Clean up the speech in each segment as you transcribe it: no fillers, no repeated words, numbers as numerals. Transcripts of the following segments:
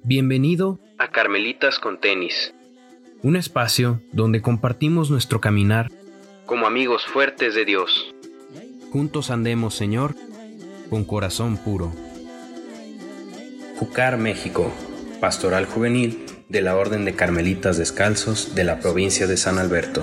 Bienvenido a Carmelitas con Tenis, un espacio donde compartimos nuestro caminar como amigos fuertes de Dios. Juntos andemos, Señor, con corazón puro. Júcar, México, Pastoral Juvenil de la Orden de Carmelitas Descalzos de la provincia de San Alberto.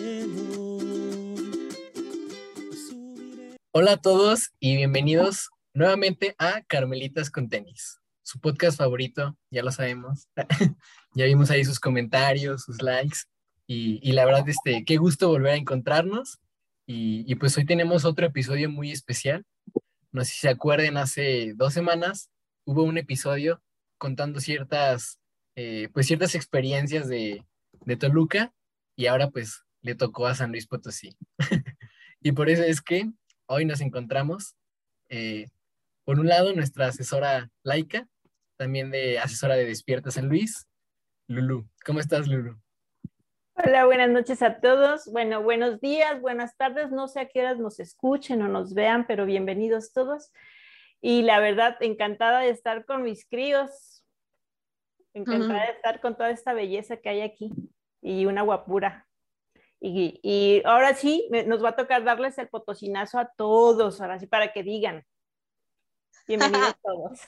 Hola a todos y bienvenidos nuevamente a Carmelitas con Tenis, su podcast favorito, ya lo sabemos. Ya vimos ahí sus comentarios, sus likes y la verdad, qué gusto volver a encontrarnos y pues hoy tenemos otro episodio muy especial. No sé si se acuerden, hace 2 semanas hubo un episodio contando ciertas experiencias de Toluca y ahora pues le tocó a San Luis Potosí. Y por eso es que hoy nos encontramos, por un lado, nuestra asesora Laika, también de asesora de Despierta San Luis, Lulu. ¿Cómo estás, Lulu? Hola, buenas noches a todos. Bueno, buenos días, buenas tardes. No sé a qué horas nos escuchen o nos vean, pero bienvenidos todos. Y la verdad, encantada de estar con mis críos. Encantada de estar con toda esta belleza que hay aquí y una guapura. Y ahora sí, nos va a tocar darles el potosinazo a todos, ahora sí, para que digan. Bienvenidos todos.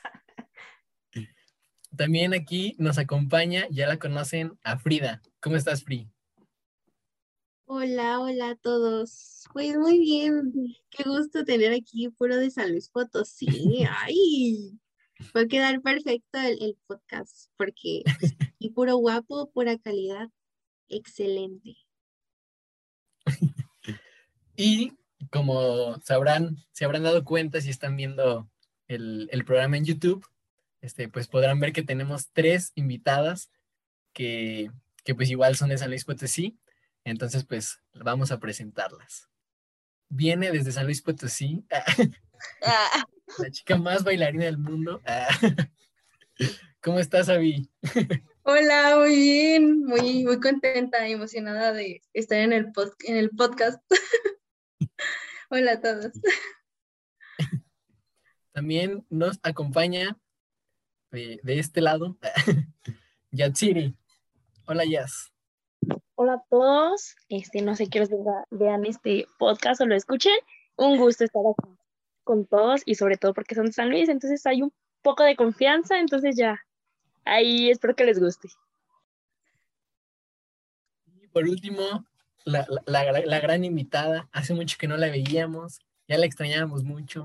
También aquí nos acompaña, ya la conocen, a Frida. ¿Cómo estás, Fri? Hola a todos. Pues muy bien, qué gusto tener aquí puro de San Luis Potosí. Ay, va a quedar perfecto el podcast porque pues, y puro guapo, pura calidad, excelente. Y como se habrán dado cuenta si están viendo el programa en YouTube, pues podrán ver que tenemos 3 invitadas que pues igual son de San Luis Potosí. Entonces pues vamos a presentarlas. Viene desde San Luis Potosí, la chica más bailarina del mundo. ¿Cómo estás, Abby? Hola, muy bien, muy contenta y emocionada de estar en el podcast. Hola a todos. También nos acompaña de este lado Yatsiri. Hola, Yas. Hola a todos, no sé qué vean este podcast o lo escuchen. Un gusto estar aquí con todos y sobre todo porque son de San Luis, entonces hay un poco de confianza, entonces ya, ahí espero que les guste. Y por último, la gran invitada, hace mucho que no la veíamos, ya la extrañábamos mucho.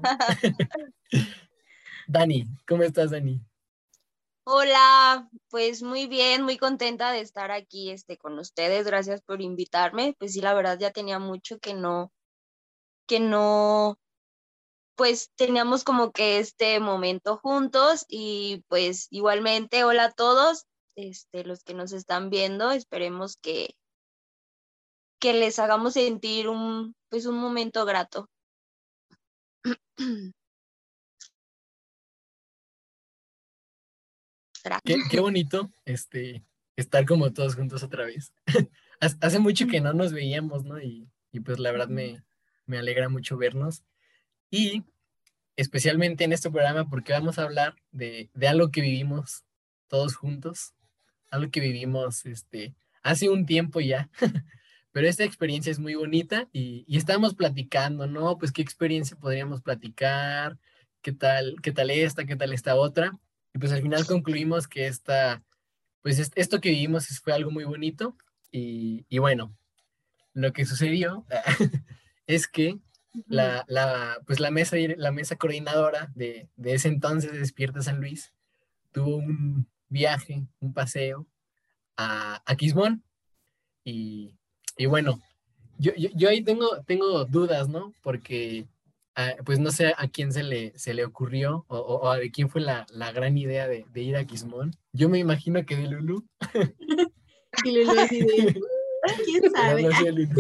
Dani, ¿cómo estás, Dani? Hola, pues muy bien, muy contenta de estar aquí con ustedes. Gracias por invitarme. Pues sí, la verdad ya tenía mucho que no, pues teníamos como que este momento juntos y pues igualmente, hola a todos, los que nos están viendo, esperemos que les hagamos sentir un momento grato. Qué bonito estar como todos juntos otra vez. Hace mucho que no nos veíamos, ¿no? Y pues la verdad me alegra mucho vernos. Y especialmente en este programa porque vamos a hablar de algo que vivimos todos juntos, algo que vivimos hace un tiempo ya. Pero esta experiencia es muy bonita y estamos platicando, ¿no? Pues qué experiencia podríamos platicar, qué tal esta otra. Y pues al final concluimos que esto que vivimos fue algo muy bonito. Y bueno, lo que sucedió es que la mesa coordinadora de ese entonces de Despierta San Luis tuvo un viaje, un paseo a Quismón. Y bueno, yo ahí tengo dudas, ¿no? Porque pues no sé a quién se le ocurrió o de quién fue la gran idea de ir a Quismón. Yo me imagino que de Lulu. Y Lulu así de, ¿quién Pero sabe? no sé, Lulu.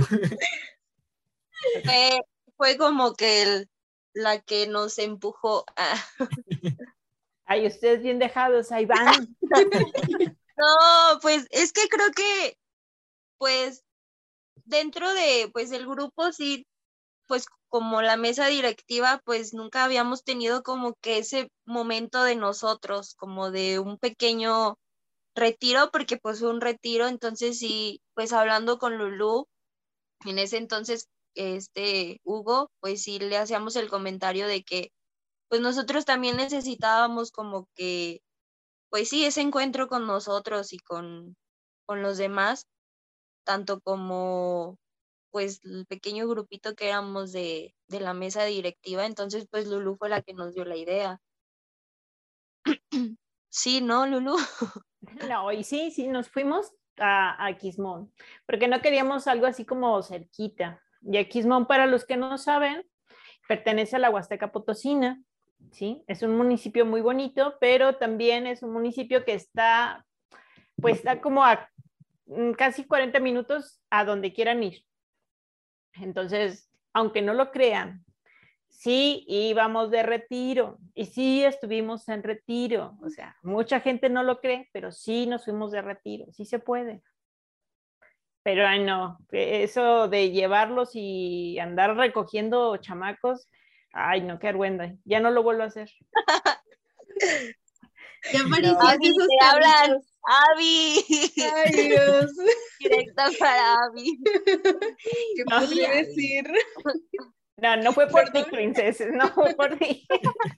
Fue como que la que nos empujó a... Ay, ustedes bien dejados, ahí van. No, pues es que creo que, pues, dentro de, pues, el grupo sí, pues, como la mesa directiva, pues nunca habíamos tenido como que ese momento de nosotros, como de un pequeño retiro, porque pues fue un retiro. Entonces sí, pues hablando con Lulú, en ese entonces, Hugo, pues sí le hacíamos el comentario de que pues nosotros también necesitábamos como que, pues sí, ese encuentro con nosotros y con los demás, tanto como pues el pequeño grupito que éramos de la mesa directiva. Entonces pues Lulú fue la que nos dio la idea. Sí, ¿no, Lulú? No, y sí, nos fuimos a Quismón, porque no queríamos algo así como cerquita. Y a Quismón, para los que no saben, pertenece a la Huasteca Potosina, ¿sí? Es un municipio muy bonito, pero también es un municipio que está, pues está como a casi 40 minutos a donde quieran ir. Entonces, aunque no lo crean, sí íbamos de retiro y sí estuvimos en retiro. O sea, mucha gente no lo cree, pero sí nos fuimos de retiro, sí se puede. Pero ay no, eso de llevarlos y andar recogiendo chamacos, ay no, qué argüenda, ya no lo vuelvo a hacer. Ya No. parecías Abby, esos te hablan. carritos. Abby. Ay, Dios. Directa para Abby. ¿Qué No, podría Ay, decir? no fue por ti, Perdón. princesas, no fue por ti.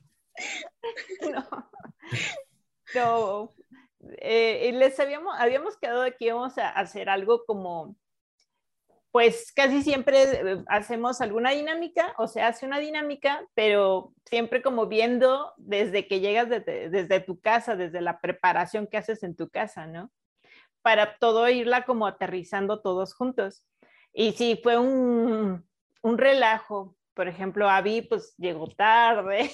No, no. Les habíamos quedado de que íbamos a hacer algo como, pues casi siempre hacemos alguna dinámica, o se hace una dinámica, pero siempre como viendo desde que llegas desde tu casa, desde la preparación que haces en tu casa, ¿no? Para todo irla como aterrizando todos juntos. Y sí, fue un relajo. Por ejemplo, Abby pues llegó tarde.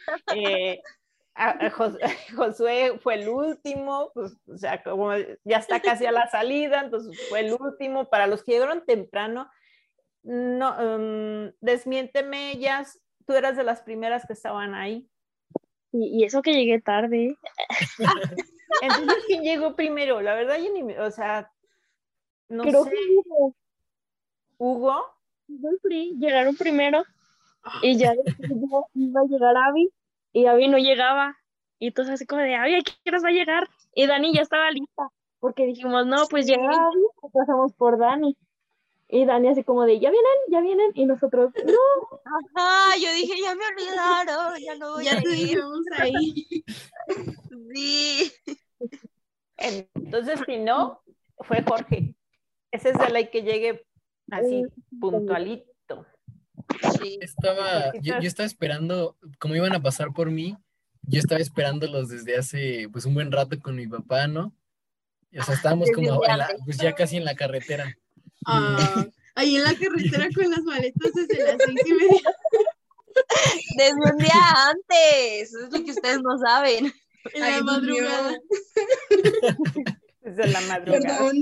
Josué fue el último, pues, o sea, como ya está casi a la salida, entonces fue el último. Para los que llegaron temprano, no, desmiénteme, Jazz, tú eras de las primeras que estaban ahí. Y eso que llegué tarde. Entonces, ¿quién llegó primero? La verdad, yo ni, o sea, no Creo sé. que Hugo. llegaron primero y ya después yo iba a llegar Abby y Abby no llegaba. Y entonces así como de, Abby, ¿a qué horas va a llegar? Y Dani ya estaba lista, porque dijimos, no, pues llega Abby, pues pasamos por Dani. Y Dani así como de, ya vienen, y nosotros, no. Ajá, yo dije, ya me olvidaron, ya no voy ya a te ir. dejamos ahí. Sí. Entonces, si no, fue Jorge. Ese es de la que llegue así puntualito. Sí. Yo estaba esperando, como iban a pasar por mí, yo estaba esperándolos desde hace pues un buen rato con mi papá, ¿no? O sea, estábamos Desde como un día antes. pues ya casi en la carretera. Ahí en la carretera con las maletas desde las 6:30. Desde un día antes. Es lo que ustedes no saben. En Ay, la madrugada. Desde la madrugada. Perdón.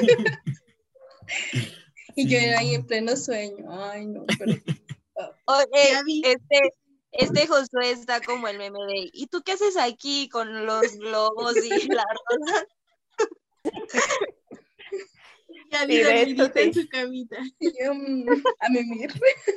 Y yo ahí en pleno sueño. Ay, no, pero... Oye, Ya vi. este Josué está como el meme de, ¿y tú qué haces aquí con los globos y la rosa? Ya Sí, vi de hecho, dormidita en sí. su camita. Y yo, a mimir.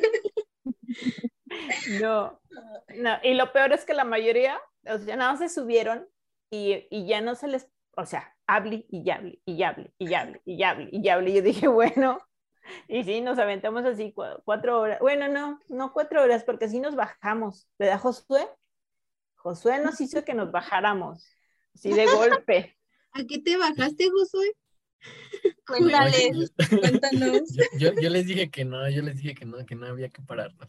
No, y lo peor es que la mayoría, o sea, nada más se subieron y ya no se les, o sea, hable y ya hable, y ya hable, y ya hable, y ya hable, y ya hable. Y yo dije, bueno, y sí, nos aventamos así 4 horas. Bueno, no 4 horas, porque así nos bajamos. ¿Le da Josué? Josué nos hizo que nos bajáramos, así de golpe. ¿A qué te bajaste, Josué? Cuéntale. Cuéntanos. Yo les dije que no, que no había que pararnos.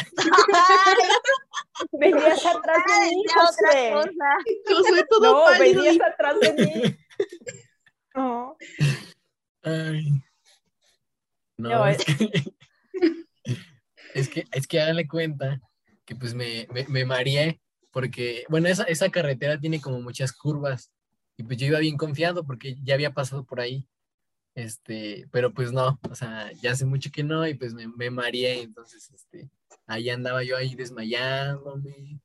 Venías atrás de mí, Decía otra Josué. cosa. Josué todo No, pálido. venías atrás de mí. No. Ay. No, No, es que háganle cuenta que pues me mareé porque, bueno, esa carretera tiene como muchas curvas y pues yo iba bien confiado porque ya había pasado por ahí, pero pues no, o sea, ya hace mucho que no y pues me mareé, entonces, ahí andaba yo ahí desmayándome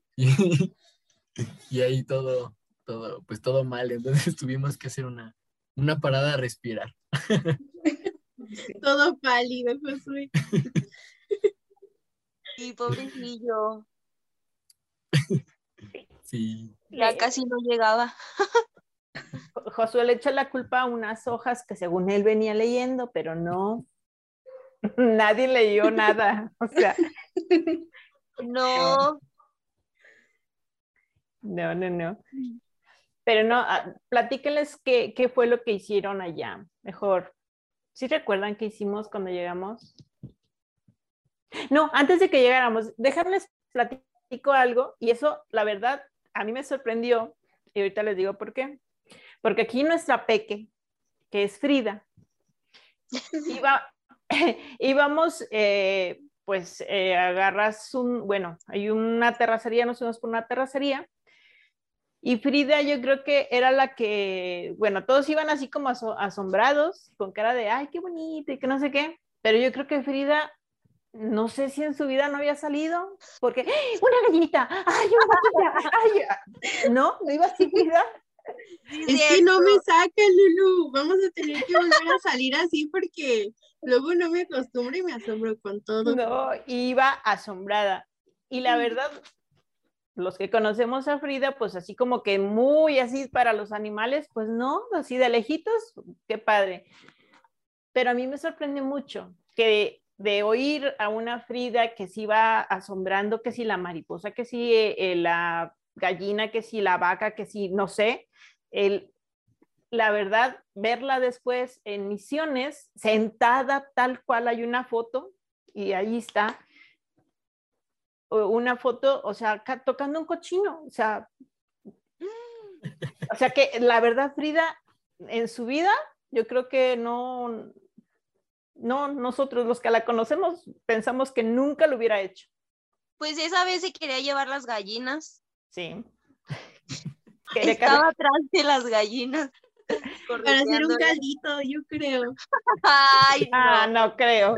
y ahí pues todo mal, entonces tuvimos que hacer una parada a respirar. Todo pálido, Josué. Sí, pobrecillo. Sí. Ya casi no llegaba. Josué le echa la culpa a unas hojas que según él venía leyendo, pero no, nadie leyó nada. O sea, No, no. Pero no, platíquenles qué fue lo que hicieron allá. Mejor, ¿sí recuerdan qué hicimos cuando llegamos? No, antes de que llegáramos, déjenles platico algo y eso, la verdad, a mí me sorprendió y ahorita les digo por qué. Porque aquí nuestra peque, que es Frida, íbamos, pues, agarras bueno, hay una terracería, nos fuimos por una terracería y Frida yo creo que era la que, bueno, todos iban así como asombrados, con cara de, ay, qué bonito y que no sé qué, pero yo creo que Frida no sé si en su vida no había salido, porque ¡ay, una gallinita! ¡Ay, una gatita! ¡Ay! ¿No iba así, Frida? sí, Es que no me cierto. sacan, Lulu. Vamos a tener que volver a salir así porque luego no me acostumbro y me asombro con todo. No, iba asombrada. Y la verdad, los que conocemos a Frida, pues así como que muy así para los animales, pues no, así de lejitos, qué padre. Pero a mí me sorprende mucho que de oír a una Frida que se iba asombrando, que si la mariposa, que si la gallina, que si la vaca, que si no sé, la verdad, verla después en Misiones, sentada tal cual hay una foto, y ahí está, una foto, o sea, tocando un cochino, o sea que la verdad, Frida, en su vida, yo creo que no, nosotros los que la conocemos pensamos que nunca lo hubiera hecho. Pues esa vez se quería llevar las gallinas. Sí. Estaba atrás de las gallinas. Para hacer un correteándolas. caldito, yo creo. Ay, Ah, no. no creo.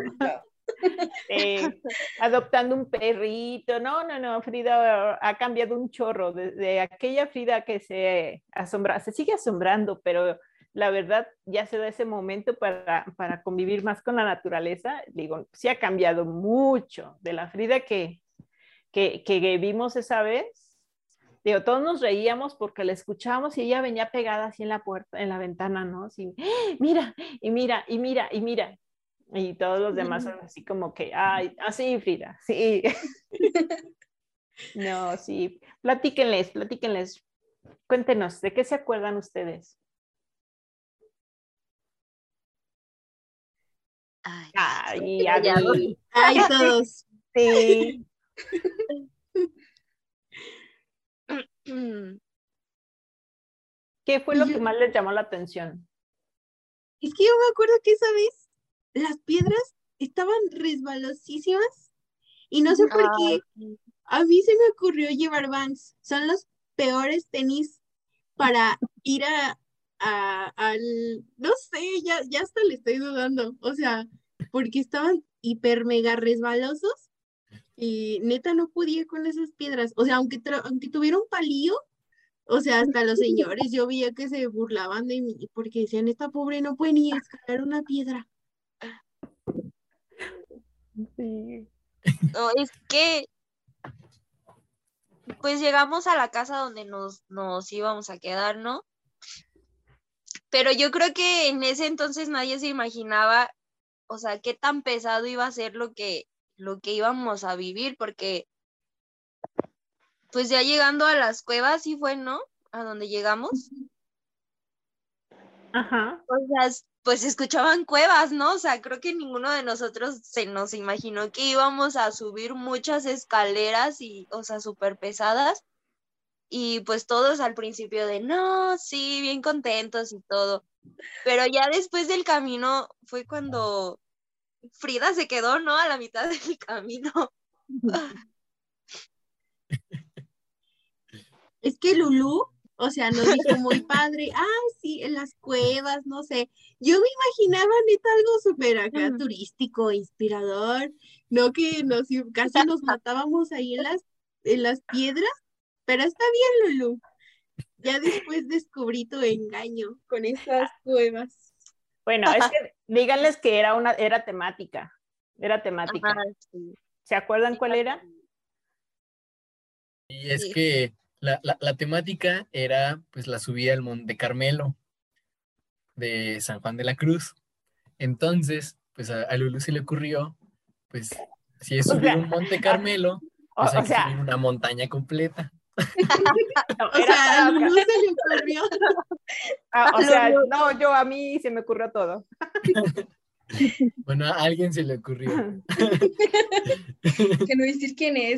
Adoptando un perrito. No, Frida ha cambiado un chorro. De aquella Frida que se asombra, se sigue asombrando, pero la verdad ya se da ese momento para convivir más con la naturaleza. Digo, sí ha cambiado mucho de la Frida que vimos esa vez. Digo, todos nos reíamos porque la escuchábamos y ella venía pegada así en la puerta, en la ventana, ¿no? Así, mira, y mira, y mira, y mira. Y todos los demás son así como que, ay, así, Frida, sí. No, sí. Platíquenles. Cuéntenos, ¿de qué se acuerdan ustedes? Ay, Ay, a callado. ver, Ay, todos. sí. ¿Qué fue Y lo yo, que más les llamó la atención? es que yo me acuerdo que esa vez las piedras estaban resbalosísimas y no sé por Ay, qué a mí se me ocurrió llevar Vans. Son los peores tenis para ir no sé, ya hasta le estoy dudando. O sea, porque estaban hiper mega resbalosos y neta no podía con esas piedras. O sea, aunque tuviera un palillo, o sea, hasta los señores yo veía que se burlaban de mí porque decían, esta pobre no puede ni escalar una piedra. Sí. no, es que pues llegamos a la casa donde nos íbamos a quedar, ¿no? Pero yo creo que en ese entonces nadie se imaginaba, o sea, qué tan pesado iba a ser lo que íbamos a vivir, porque pues ya llegando a las cuevas, sí fue, ¿no? A donde llegamos. Ajá. O sea, pues se escuchaban cuevas, ¿no? O sea, creo que ninguno de nosotros se nos imaginó que íbamos a subir muchas escaleras y, o sea, súper pesadas. Y pues todos al principio de, no, sí, bien contentos y todo. Pero ya después del camino fue cuando Frida se quedó, ¿no? A la mitad del camino. Es que Lulú, o sea, nos dijo muy padre, sí, en las cuevas, no sé. Yo me imaginaba neta algo súper acá turístico, inspirador, no que casi nos matábamos ahí en las piedras, pero está bien, Lulú. Ya después descubrí tu engaño con esas cuevas. Bueno, es que díganles que era temática. Era Ajá, temática. sí. ¿Se acuerdan cuál era? Y es Sí. que la temática era pues la subida al Monte Carmelo de San Juan de la Cruz. Entonces, pues a Lulu se le ocurrió, pues si es O subir sea, un Monte ah, Carmelo, pues hay o que subir sea, una montaña completa. no, O era sea, a para Lulu se le ocurrió. o sea, Lulu. no, a mí se me ocurrió todo. Bueno, a alguien se le ocurrió. Que no decir quién es.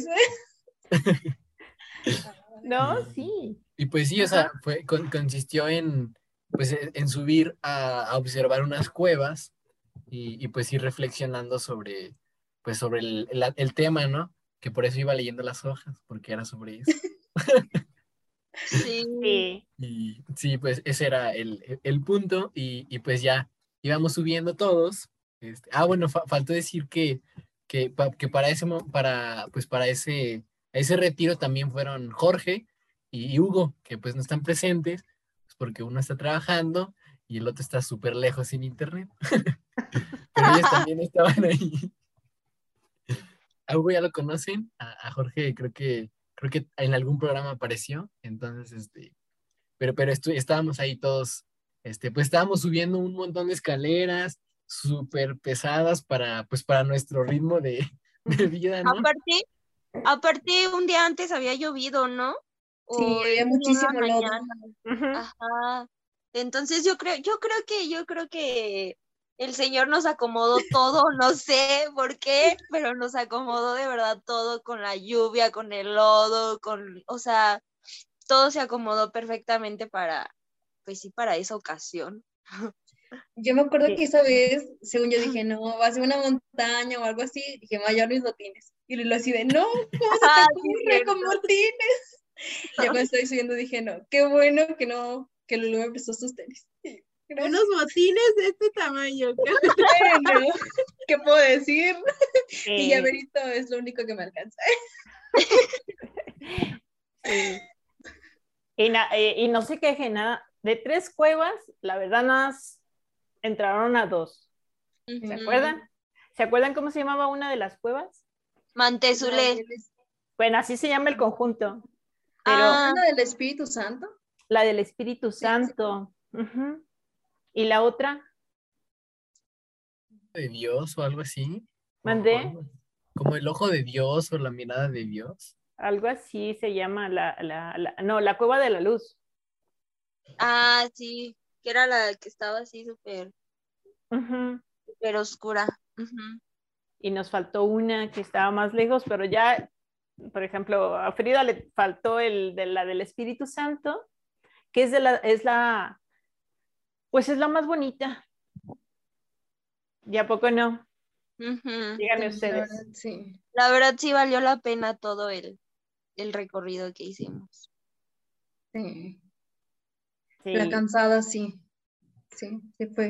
No, Y, sí. y pues sí, o sea, consistió en, pues, en subir a observar unas cuevas y pues ir reflexionando sobre, pues, sobre el tema, ¿no? Que por eso iba leyendo las hojas, porque era sobre eso. Sí. Sí. Y sí, pues ese era el punto y pues ya íbamos subiendo todos. Bueno, faltó decir que para pues para ese retiro también fueron Jorge y Hugo, que pues no están presentes, pues porque uno está trabajando y el otro está súper lejos sin internet. Pero ellos también estaban ahí. A Hugo ya lo conocen, a Jorge creo que en algún programa apareció, entonces pero estábamos ahí todos, pues estábamos subiendo un montón de escaleras súper pesadas pues para nuestro ritmo de vida, ¿no? Aparte, un día antes había llovido, ¿no? Sí, O había ese día en la muchísimo lodo. mañana. Ujú. Ajá. Entonces yo creo que el Señor nos acomodó todo, no sé por qué, pero nos acomodó de verdad todo con la lluvia, con el lodo, o sea, todo se acomodó perfectamente pues sí, para esa ocasión. Yo me acuerdo Sí. que esa vez, según yo dije, no, va a ser una montaña o algo así, dije, me voy a llevar mis botines. Y Lilo así de, no, ¿cómo se te Ah, sí, ocurre con cierto. botines? Ya cuando estoy subiendo dije, no, qué bueno que no, que Lulu me prestó sus tenis. Sí, gracias. Unos botines de este tamaño. Bueno, ¿qué puedo decir? Mi Sí. llaverito es lo único que me alcanza. Sí. Y no se queje nada. De 3 cuevas, la verdad, nada más entraron a 2. ¿Se Ujú. acuerdan? ¿Se acuerdan cómo se llamaba una de las cuevas? Mantezulé. Bueno, así se llama el conjunto, pero Ah, ¿La del Espíritu Santo? la del Espíritu Sí, sí. Santo. Ujú. ¿Y la otra? De Dios o algo así. ¿Mandé? Como el ojo de Dios o la mirada de Dios. Algo así se llama no, la cueva de la luz. sí, que era la que estaba así súper, Ujú. súper oscura. Ujú. Y nos faltó una que estaba más lejos, pero ya, por ejemplo, a Frida le faltó la del Espíritu Santo, que pues es la más bonita. ¿Y a poco no? Ujú. Díganme Sí, la ustedes. verdad, sí. La verdad sí valió la pena todo el recorrido que hicimos. Sí. La Sí. cansada, sí. Sí, sí fue.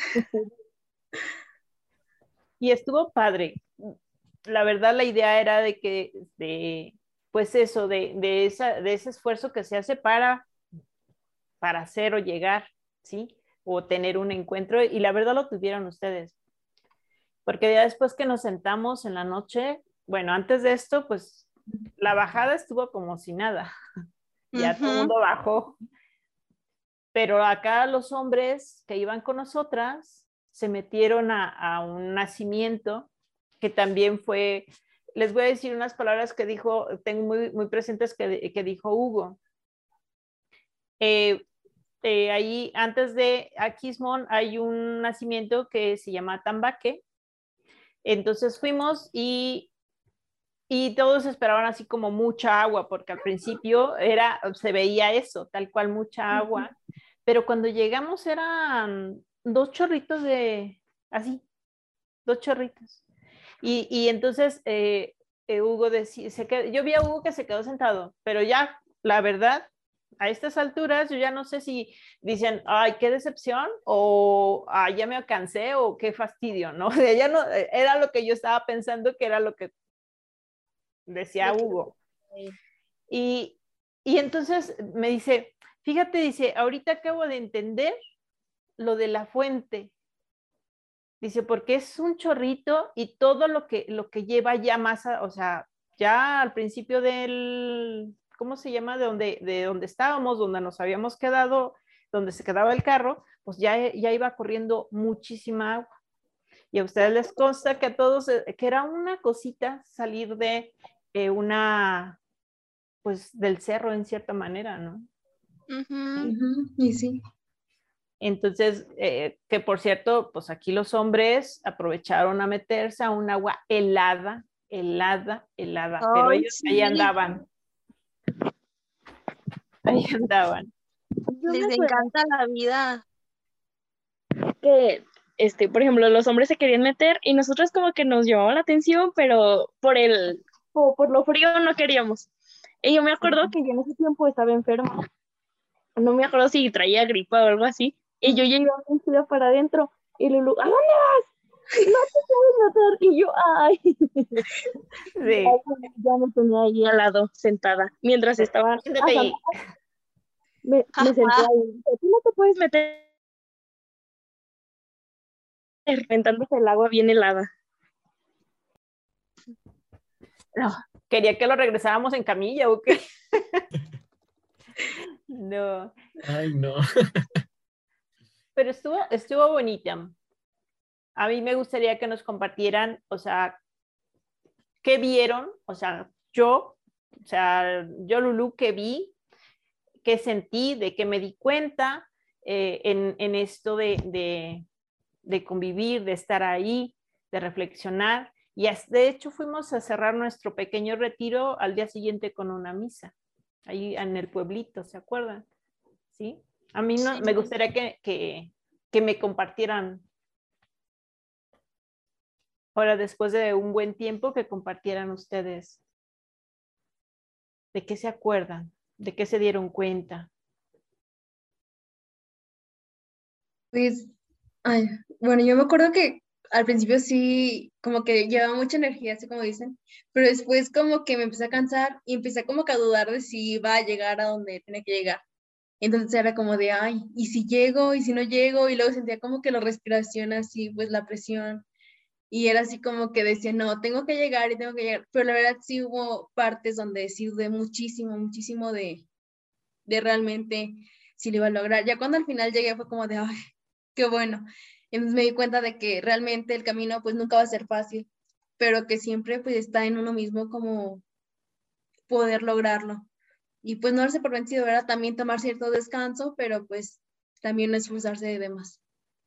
Y estuvo padre. La verdad, la idea era de que, pues eso, de ese esfuerzo que se hace para hacer o llegar, ¿sí? O tener un encuentro, y la verdad lo tuvieron ustedes. Porque ya después que nos sentamos en la noche, bueno, antes de esto, pues la bajada estuvo como si nada. Ya todo el Ujú. mundo bajó. Pero acá los hombres que iban con nosotras se metieron a un nacimiento que también fue, les voy a decir unas palabras que dijo, tengo muy, muy presentes que dijo Hugo. Ahí antes de Aquismón hay un nacimiento que se llama Tambaque. Entonces fuimos y todos esperaban así como mucha agua, porque al principio se veía eso, tal cual mucha agua, pero cuando llegamos eran 2 chorritos así, 2 chorritos. Y entonces Hugo decía, yo vi a Hugo que se quedó sentado, pero ya, la verdad, a estas alturas yo ya no sé si dicen, ay, qué decepción, o ay, ya me cansé, o qué fastidio, ¿no? Ya no, era lo que yo estaba pensando que era lo que decía Lo que- Hugo. Y, y entonces me dice, fíjate, dice, ahorita acabo de entender lo de la fuente. Dice, porque es un chorrito y todo lo que lleva ya masa, o sea, ya al principio del, ¿cómo se llama? De donde estábamos, donde nos habíamos quedado, donde se quedaba el carro, pues ya iba corriendo muchísima agua. Y a ustedes les consta que a todos, que era una cosita salir de pues del cerro en cierta manera, ¿no? Y sí. Entonces, que por cierto, pues aquí los hombres aprovecharon a meterse a un agua helada, pero Ay, ellos ahí sí, andaban, ahí andaban. Yo me les acuerdo encanta la vida. que, por ejemplo, los hombres se querían meter y nosotros como que nos llamaba la atención, pero por lo frío no queríamos. Y yo me acuerdo que yo en ese tiempo estaba enferma. No me acuerdo si traía gripa o algo así. Y yo ya iba vestida para adentro. Y Lulu, ¿a dónde vas? No te puedes meter. Y yo, ay. Sí. Ya me tenía ahí al lado, sentada. Mientras estaban Siéntate ahí. me senté ahí. Tú no te puedes meter. Reventándose el agua bien helada. No, quería que lo regresáramos en camilla o qué. No. Ay, no. Pero estuvo bonita. A mí me gustaría que nos compartieran, o sea, qué vieron, o sea, Lulu, qué vi, qué sentí, de qué me di cuenta en esto de convivir, de estar ahí, de reflexionar. Y de hecho fuimos a cerrar nuestro pequeño retiro al día siguiente con una misa, ahí en el pueblito, ¿se acuerdan? ¿Sí? A mí no, Sí. me gustaría que me compartieran, ahora después de un buen tiempo, que compartieran ustedes de qué se acuerdan, de qué se dieron cuenta. Pues, ay, bueno, yo me acuerdo que al principio sí, como que llevaba mucha energía, así como dicen, pero después como que me empecé a cansar y empecé como que a dudar de si iba a llegar a donde tenía que llegar. Entonces era como de, ay, ¿y si llego? ¿Y si no llego? Y luego sentía como que la respiración así, pues la presión. Y era así como que decía, no, tengo que llegar y tengo que llegar. Pero la verdad sí hubo partes donde sí dudé muchísimo, muchísimo de realmente si lo iba a lograr. Ya cuando al final llegué fue como de, ay, qué bueno. Entonces me di cuenta de que realmente el camino pues nunca va a ser fácil, pero que siempre pues está en uno mismo como poder lograrlo. Y pues no darse por vencido, ¿verdad? También tomar cierto descanso, pero pues también no esforzarse de más.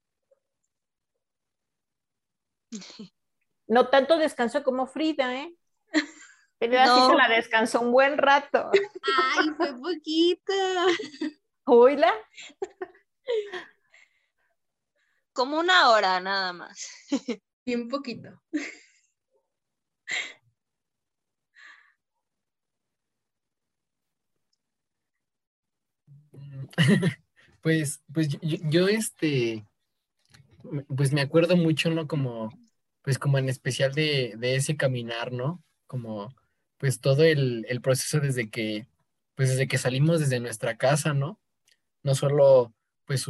No tanto descanso como Frida, ¿eh? Frida sí se No, la descansó un buen rato. Ay, fue poquito. Oíla. como una hora nada más. Bien poquito. Pues pues me acuerdo mucho, ¿no? Pues como en especial de ese caminar, ¿no? Como, pues todo el proceso pues desde que salimos desde nuestra casa, ¿no? No solo, pues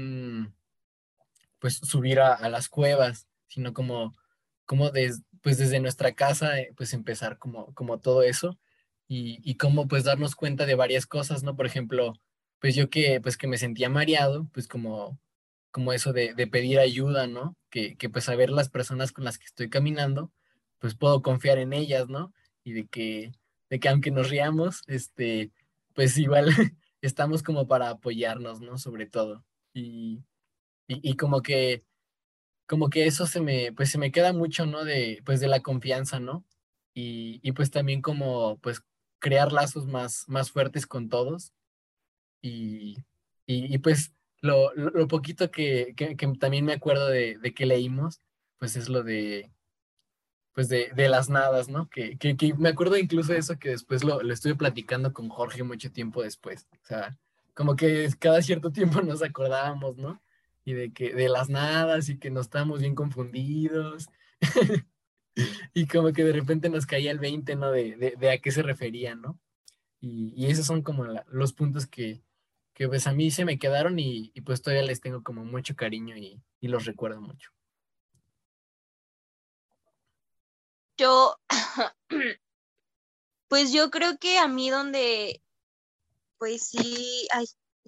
pues subir a las cuevas, sino pues desde nuestra casa, pues empezar como todo eso y cómo pues darnos cuenta de varias cosas, ¿no? Por ejemplo, pues yo pues que me sentía mareado, pues como eso de pedir ayuda, ¿no? Que pues a ver las personas con las que estoy caminando, pues puedo confiar en ellas, ¿no? Y de que aunque nos riamos, pues igual estamos como para apoyarnos, ¿no? Sobre todo. Y como que eso pues se me queda mucho, ¿no? Pues de la confianza, ¿no? Y pues también como, pues crear lazos más fuertes con todos y, pues lo poquito que también me acuerdo de que leímos, pues es lo pues de las nadas, ¿no? Que me acuerdo incluso de eso que después lo estuve platicando con Jorge mucho tiempo después. O sea, como que cada cierto tiempo nos acordábamos, ¿no? Y de las nadas y que nos estábamos bien confundidos. Y como que de repente nos caía el 20, ¿no? De a qué se refería, ¿no? Y esos son como los puntos que pues a mí se me quedaron y pues todavía les tengo como mucho cariño y los recuerdo mucho. Yo, pues yo creo que a mí donde, pues sí, ay,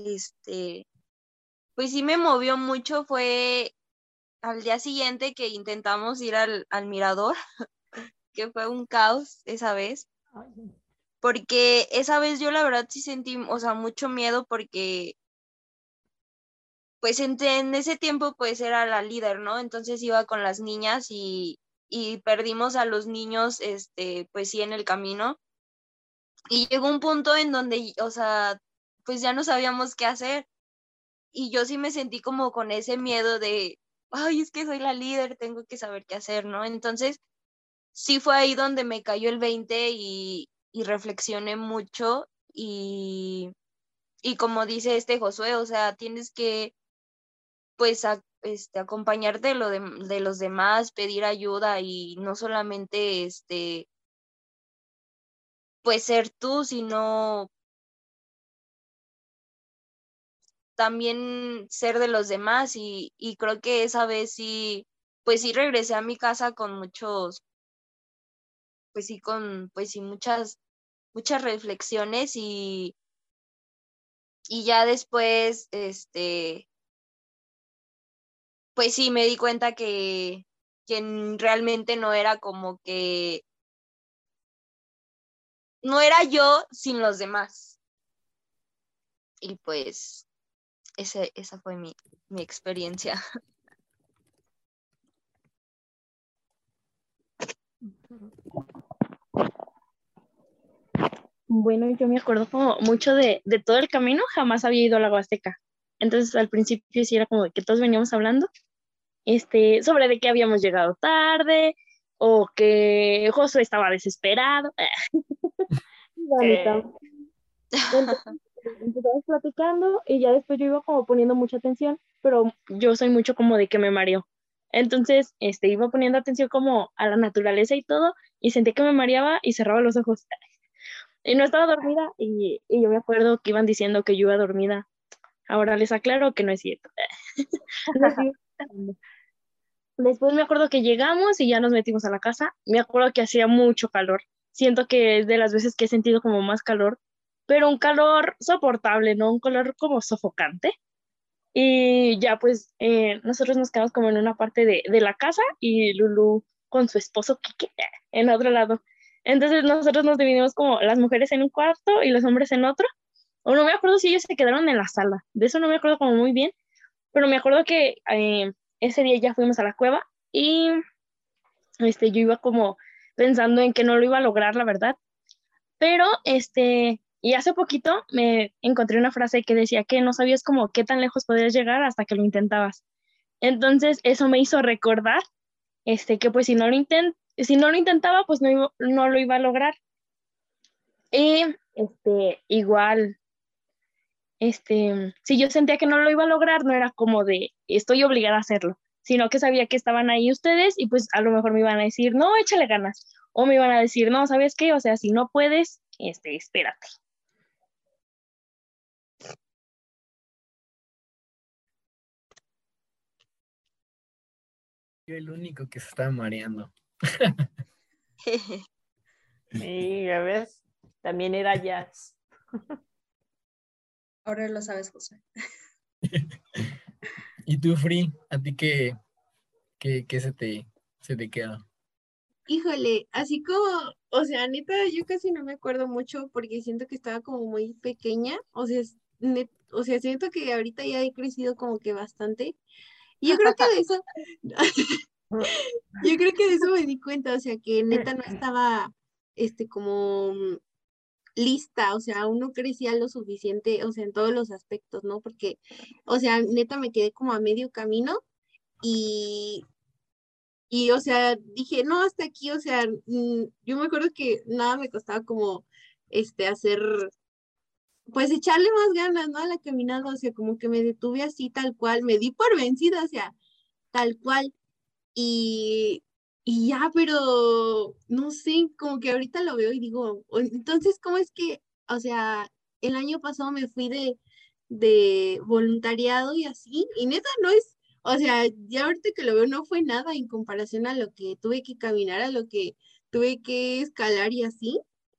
pues sí me movió mucho fue al día siguiente que intentamos ir al mirador, que fue un caos esa vez, porque esa vez yo la verdad sí sentí, o sea, mucho miedo porque pues en ese tiempo pues era la líder, ¿no? Entonces iba con las niñas y perdimos a los niños, pues sí, en el camino. Y llegó un punto en donde, o sea, pues ya no sabíamos qué hacer. Y yo sí me sentí como con ese miedo de, ay, es que soy la líder, tengo que saber qué hacer, ¿no? Entonces, sí fue ahí donde me cayó el 20 y reflexioné mucho y como dice Josué, o sea, tienes que pues acompañarte de los demás, pedir ayuda y no solamente pues ser tú, sino también ser de los demás y creo que esa vez sí, pues sí regresé a mi casa con muchos, pues sí, pues sí, muchas reflexiones y ya después, pues sí, me di cuenta que realmente no era como que, no era yo sin los demás. Y pues esa fue mi experiencia. Bueno, yo me acuerdo como mucho de todo el camino, jamás había ido a la Huasteca. Entonces al principio sí era como de que todos veníamos hablando, sobre de que habíamos llegado tarde o que Josué estaba desesperado. Y Vanessa. Que Entonces empezamos platicando y ya después yo iba como poniendo mucha atención, pero yo soy mucho como de que me mareo. Entonces, iba poniendo atención como a la naturaleza y todo, y sentí que me mareaba y cerraba los ojos. Y no estaba dormida, y yo me acuerdo que iban diciendo que yo iba dormida. Ahora les aclaro que no es cierto. Les digo. Después me acuerdo que llegamos y ya nos metimos a la casa. Me acuerdo que hacía mucho calor. Siento que es de las veces que he sentido como más calor, pero un calor soportable, no un calor como sofocante. Y ya pues nosotros nos quedamos como en una parte de la casa y Lulu con su esposo Kike en otro lado. Entonces nosotros nos dividimos como las mujeres en un cuarto y los hombres en otro. O no me acuerdo si ellos se quedaron en la sala. De eso no me acuerdo como muy bien, pero me acuerdo que ese día ya fuimos a la cueva y yo iba como pensando en que no lo iba a lograr, la verdad. Pero y hace poquito me encontré una frase que decía que no sabías como qué tan lejos podías llegar hasta que lo intentabas. Entonces eso me hizo recordar que pues si no lo intentaba, pues no lo iba a lograr. Y igual, si yo sentía que no lo iba a lograr, no era como de estoy obligada a hacerlo, sino que sabía que estaban ahí ustedes y pues a lo mejor me iban a decir, no, échale ganas. O me iban a decir, no, ¿sabes qué? O sea, si no puedes, espérate. Yo el único que se estaba mareando. sí, ya ves, también era jazz. Ahora lo sabes, José. ¿Y tú, Free? ¿A ti qué se te queda? Híjole, así como, o sea, neta, yo casi no me acuerdo mucho porque siento que estaba como muy pequeña, o sea, o sea, siento que ahorita ya he crecido como que bastante. Y yo creo que de eso, yo creo que de eso me di cuenta, o sea, que neta no estaba, como lista, o sea, aún no crecía lo suficiente, o sea, en todos los aspectos, ¿no? Porque, o sea, neta me quedé como a medio camino y o sea, dije, no, hasta aquí, o sea, yo me acuerdo que nada me costaba como, hacer, pues echarle más ganas, ¿no? A la caminada, o sea, como que me detuve así tal cual, me di por vencida, o sea, tal cual. Y, ya, pero no sé, como que ahorita lo veo y digo, entonces, ¿cómo es que, o sea, el año pasado me fui de voluntariado y así, y neta no es, o sea, ya ahorita que lo veo no fue nada en comparación a lo que tuve que caminar, a lo que tuve que escalar y así.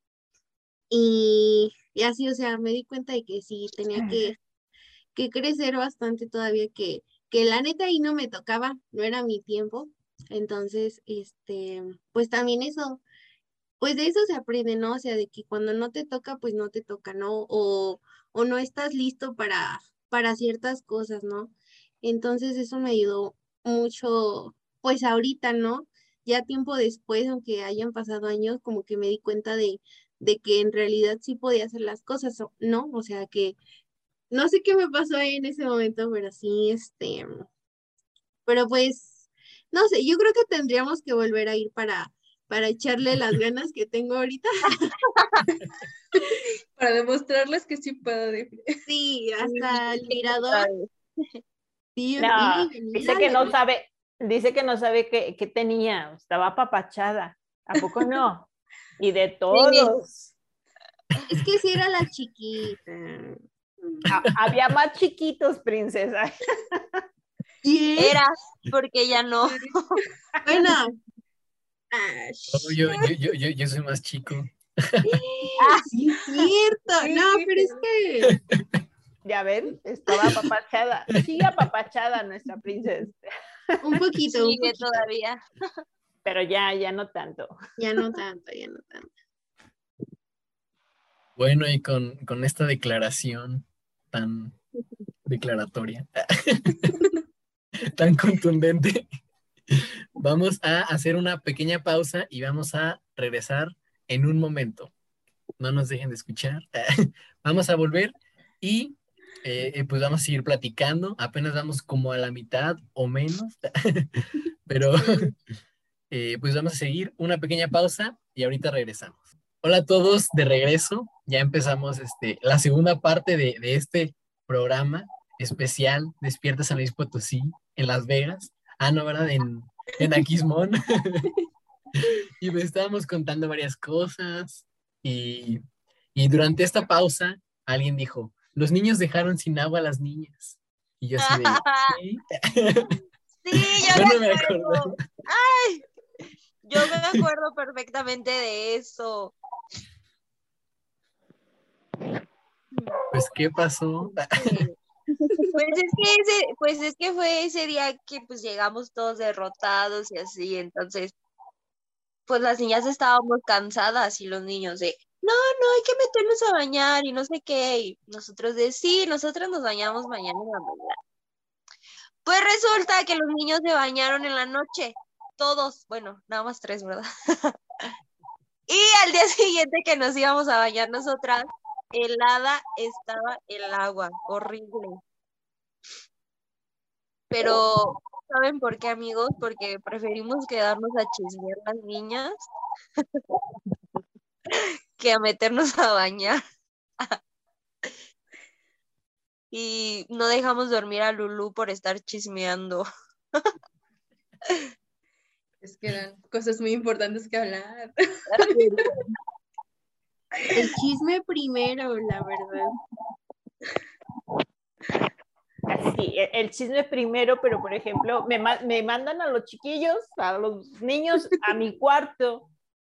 Y así, o sea, me di cuenta de que sí, tenía que crecer bastante todavía, que la neta ahí no me tocaba, no era mi tiempo. Entonces, pues también eso, pues de eso se aprende, ¿no? O sea, de que cuando no te toca, pues no te toca, ¿no? O no estás listo para ciertas cosas, ¿no? Entonces eso me ayudó mucho, pues ahorita, ¿no? Ya tiempo después, aunque hayan pasado años, como que me di cuenta de que en realidad sí podía hacer las cosas, ¿no? O sea, que no sé qué me pasó ahí en ese momento, pero sí, pero pues, no sé, yo creo que tendríamos que volver a ir para echarle las ganas que tengo ahorita. Para demostrarles que sí puedo. Sí, hasta el Sí, mirador, sí, iba No, y venía. dice que no sabe qué tenía, estaba apapachada. ¿A poco no? Y de todos. Es que sí era la chiquita. Había más chiquitos, princesa. ¿Y Era, porque ya no. Bueno, Oh, yo soy más chico. sí es cierto. No, pero es que Ya ven, estaba apapachada. Sigue apapachada nuestra princesa, un poquito, Sigue todavía. pero ya no tanto. Ya no tanto, ya no tanto. Bueno, y con esta declaración tan declaratoria, tan contundente, vamos a hacer una pequeña pausa y vamos a regresar en un momento. No nos dejen de escuchar. Vamos a volver y pues vamos a seguir platicando. Apenas vamos como a la mitad o menos, pero pues vamos a seguir una pequeña pausa y ahorita regresamos. Hola a todos, de regreso. Ya empezamos la segunda parte de este programa especial Despierta San Luis Potosí en Las Vegas. Ah, no, ¿verdad? En Aquismón. Y me estábamos contando varias cosas y durante esta pausa alguien dijo, los niños dejaron sin agua a las niñas. Y yo así de, ¿qué? Sí, Yo yo no me me acuerdo. acuerdo. Ay, yo me acuerdo perfectamente de eso. Pues, ¿qué pasó? Pues es que fue ese día que pues llegamos todos derrotados y así, entonces pues las niñas estábamos cansadas y los niños de, no, hay que meternos a bañar y no sé qué, y nosotros de, sí, nosotros nos bañamos mañana en la mañana. Pues resulta que los niños se bañaron en la noche, todos, bueno, nada más 3, ¿verdad? Y al día siguiente que nos íbamos a bañar nosotras, helada estaba el agua, horrible. Pero, ¿saben por qué, amigos? Porque preferimos quedarnos a chismear las niñas que a meternos a bañar. Y no dejamos dormir a Lulú por estar chismeando. Es que eran cosas muy importantes que hablar. El chisme primero, la verdad. Sí, el chisme primero, pero por ejemplo, me mandan a los chiquillos, a los niños, a mi cuarto.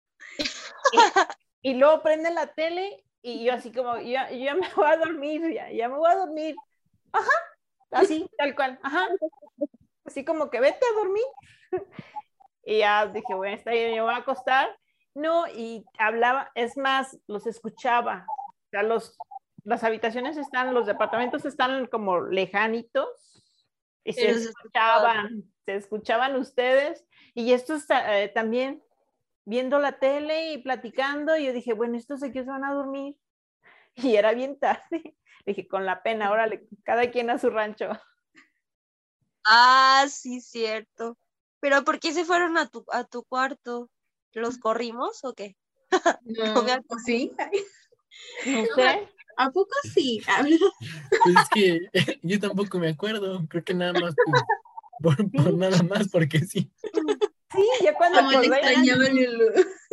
Y luego prenden la tele y yo así como, ya me voy a dormir, ya me voy a dormir. Ajá, así, tal cual, ajá. Así como que vete a dormir. Y ya dije, bueno, está bien, me voy a acostar. No, y hablaba, es más, los escuchaba. O sea, las habitaciones están, los departamentos están como lejanitos y se escuchaban ustedes y estos también viendo la tele y platicando. Y yo dije, bueno, estos aquí se van a dormir. Y era bien tarde. Dije, con la pena, órale, cada quien a su rancho. Ah, sí, cierto. Pero ¿por qué se fueron a tu cuarto? ¿Los corrimos o qué? No, me acuerdo. ¿sí? No sé. ¿A poco sí? Pues es que yo tampoco me acuerdo. Creo que nada más, pues, por nada más, porque sí. Sí, ya cuando Como le acordé, extrañaba a Lulu.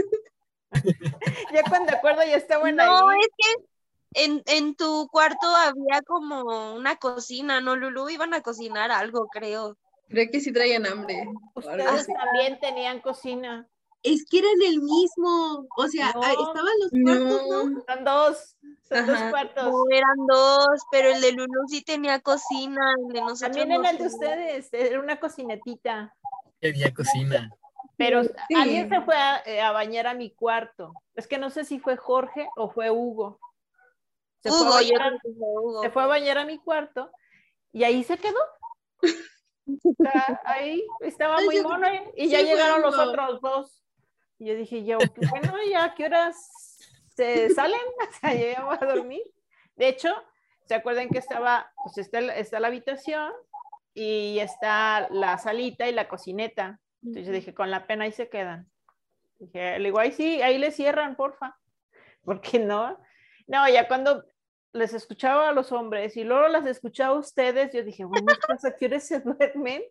ya cuando acuerdo ya estaban No, ahí. es que en tu cuarto había como una cocina, ¿no, Lulú? Iban a cocinar algo, creo. Creo que sí traían hambre. O algo Ustedes así. también tenían cocina. Es que eran el mismo. O sea, No. estaban los cuartos, ¿no? No. Son dos Ajá. cuartos. No, eran dos, pero el de Lulu sí tenía cocina, el de nosotros También no en el de tenía. ustedes, era una cocinetita. Que había cocina. Pero Sí. alguien se fue a bañar a mi cuarto. Es que no sé si fue Jorge o fue Hugo. Se fue a Hugo, yo bañar, creo que fue Hugo. se fue a bañar a mi cuarto y ahí se quedó. O sea, ahí estaba Ay, muy yo- mono y ya sí, fue llegaron los Hugo. otros dos. Y yo dije, bueno, ya a qué horas se salen, o sea, ya vamos a dormir. De hecho, ¿se acuerdan que pues está la habitación y está la salita y la cocineta? Entonces yo dije, con la pena ahí se quedan. Dije, le digo, ahí sí, ahí le cierran, porfa. Porque no, ya cuando les escuchaba a los hombres y luego las escuchaba a ustedes, yo dije, bueno, ¿estas a qué horas se duermen?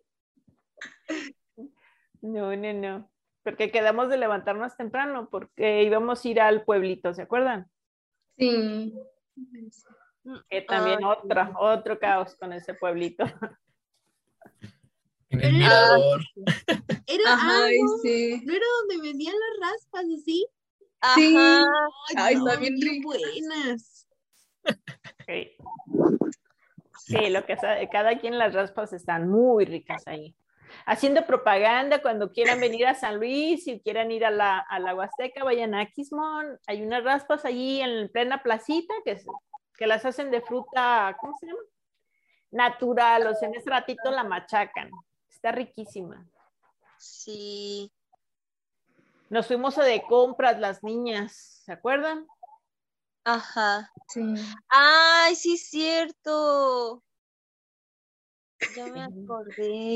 No, porque quedamos de levantarnos temprano porque íbamos a ir al pueblito, ¿se acuerdan? Sí. Que también otro caos con ese pueblito. En el Pero mirador. era, Ajá, no, sí. ¿no era donde vendían las raspas así? Sí. Ajá. Ay, no, está bien bien rico. buenas. Sí. Sí, lo que sabe, cada quien las raspas están muy ricas ahí. Haciendo propaganda cuando quieran venir a San Luis, si quieran ir a la Huasteca, vayan a Aquismón. Hay unas raspas allí en plena placita que las hacen de fruta, ¿cómo se llama? Natural, o sea, en ese ratito la machacan. Está riquísima. Sí. Nos fuimos a de compras las niñas, ¿se acuerdan? Ajá. Sí. Ay, sí es cierto. Ya me acordé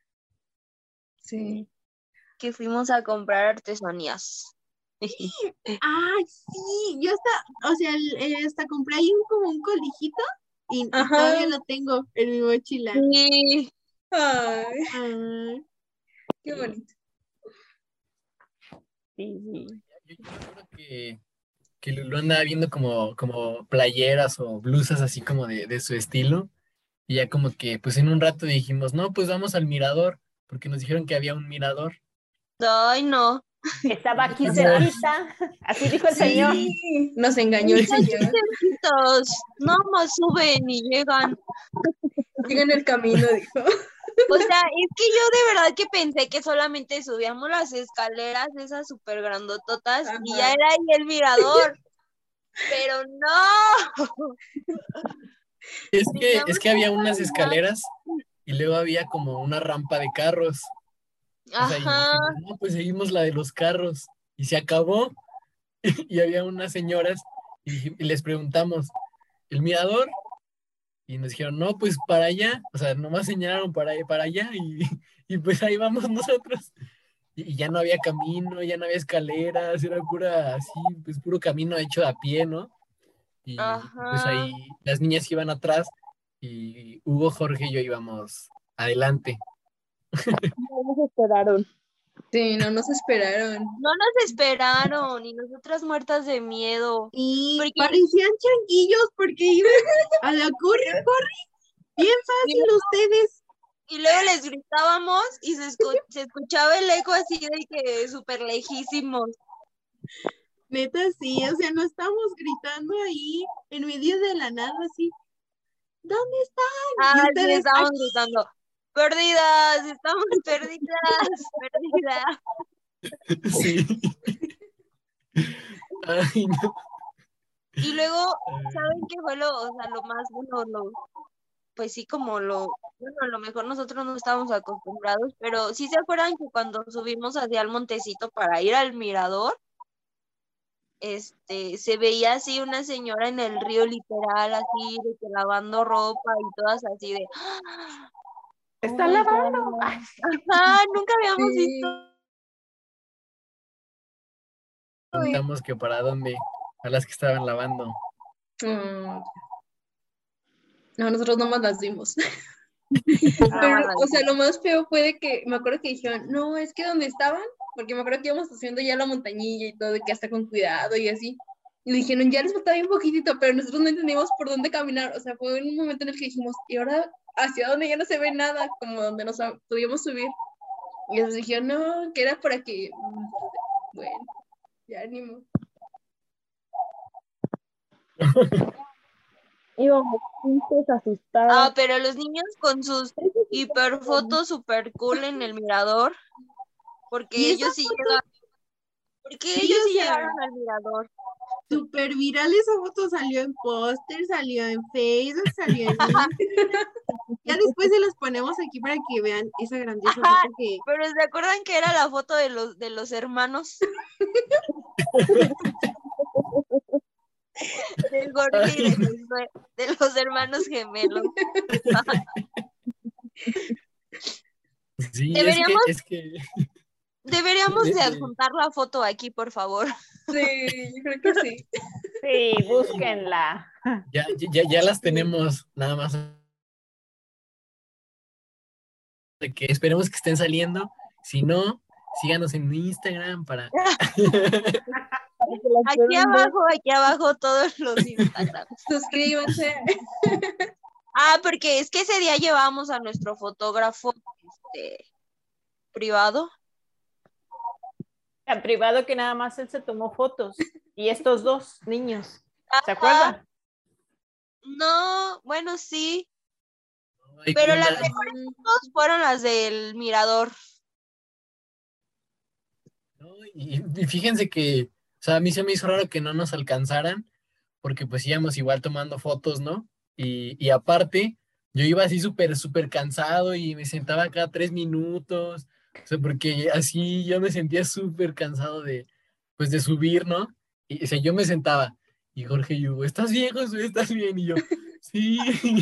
Sí. que fuimos a comprar artesanías. Ay, sí, yo hasta, o sea, hasta compré ahí como un colijito y Ajá. todavía lo tengo en mi mochila. Sí. Ay, Ay, qué bonito. Sí. Yo me acuerdo que Lulu andaba viendo como playeras o blusas así como de su estilo. Y ya como que pues en un rato dijimos, no, pues vamos al mirador, porque nos dijeron que había un mirador. Ay, no. Estaba aquí Como- cerquita, así dijo el señor. Sí, nos engañó el señor. Cerquitos, no más suben y llegan. Llega en el camino, dijo. O sea, es que yo de verdad que pensé que solamente subíamos las escaleras esas súper grandototas y ya Ajá. era ahí el mirador. Pero no. Es que había unas Teníamos escaleras y luego había como una rampa de carros. O sea, y Ajá. dijimos, no, pues seguimos la de los carros. Y se acabó y había unas señoras y les preguntamos, ¿el mirador? Y nos dijeron, no, pues para allá. O sea, nomás señalaron para allá y pues ahí vamos nosotros. Y ya no había camino, ya no había escaleras, era pura así, pues puro camino hecho a pie, ¿no? Y pues Ajá. ahí las niñas iban atrás y Hugo, Jorge y yo íbamos adelante. No nos esperaron. Sí, no nos esperaron. No nos esperaron y nosotras muertas de miedo. y Porque parecían changuillos porque iban a la corre, bien fácil ustedes. y luego les gritábamos y se escuchaba el eco así de que súper lejísimos. Neta, sí, o sea, no estamos gritando ahí en medio de la nada, así. ¿Dónde están? Y Ah, sí, ustedes, estábamos aquí. gritando. Perdidas, estamos perdidas, perdidas. Sí. Ay, no. Y luego, ¿saben qué fue o sea, lo más bueno, pues sí, bueno, a lo mejor nosotros no estábamos acostumbrados, pero sí se acuerdan que cuando subimos hacia el montecito para ir al mirador, se veía así una señora en el río literal, así, de que lavando ropa y todas así de, oh Está my lavando. God. Ay, Ajá, nunca habíamos Sí. visto. Preguntamos que para dónde, a las que estaban lavando. Mm. No, nosotros nomás las vimos. Ah, Pero, bueno, o sea, lo más feo fue de que me acuerdo que dijeron, no, es que donde estaban, porque me acuerdo que íbamos haciendo ya la montañilla y todo, de que hasta con cuidado y así. Y dijeron, ya les faltaba un poquitito, pero nosotros no entendíamos por dónde caminar. O sea, fue en un momento en el que dijimos, y ahora hacia donde ya no se ve nada, como donde nos podíamos subir. Y ellos dijeron, no, que era para que Bueno, ya ánimo. Íbamos juntos, asustadas. Pero los niños con sus hiperfotos super cool en el mirador, porque Y esa ellos sí foto, llegaron, porque sí, ellos o sí sea, llegaron al mirador. súper viral esa foto, salió en póster, salió en Facebook, salió en Instagram. Ya después se las ponemos aquí para que vean esa grandiosa Ajá, foto que... pero ¿se acuerdan que era la foto de los hermanos? Del Jorge y de Josué, de los hermanos gemelos. Sí, Deberíamos, es que deberíamos de de- adjuntar la foto aquí, por favor. Sí, yo creo que sí. Sí, búsquenla. ya las tenemos, nada más de que esperemos que estén saliendo. Si no, síganos en Instagram para... Para que las puedan ver. Aquí abajo todos los Instagram. Suscríbanse. Porque es que ese día llevábamos a nuestro fotógrafo privado. En privado que nada más él se tomó fotos. Y estos dos niños, ¿se Ajá. acuerdan? No, bueno, sí, Ay, pero qué las mal. mejores fotos fueron las del mirador. No, y fíjense que, o sea, a mí se me hizo raro que no nos alcanzaran, porque pues íbamos igual tomando fotos, ¿no? Y aparte, yo iba así súper cansado y me sentaba cada 3 minutos, o sea, porque así yo me sentía súper cansado pues de subir, ¿no? Y, o sea, yo me sentaba, y Jorge y Hugo, ¿estás bien, Josué? ¿Estás bien? Y yo, sí,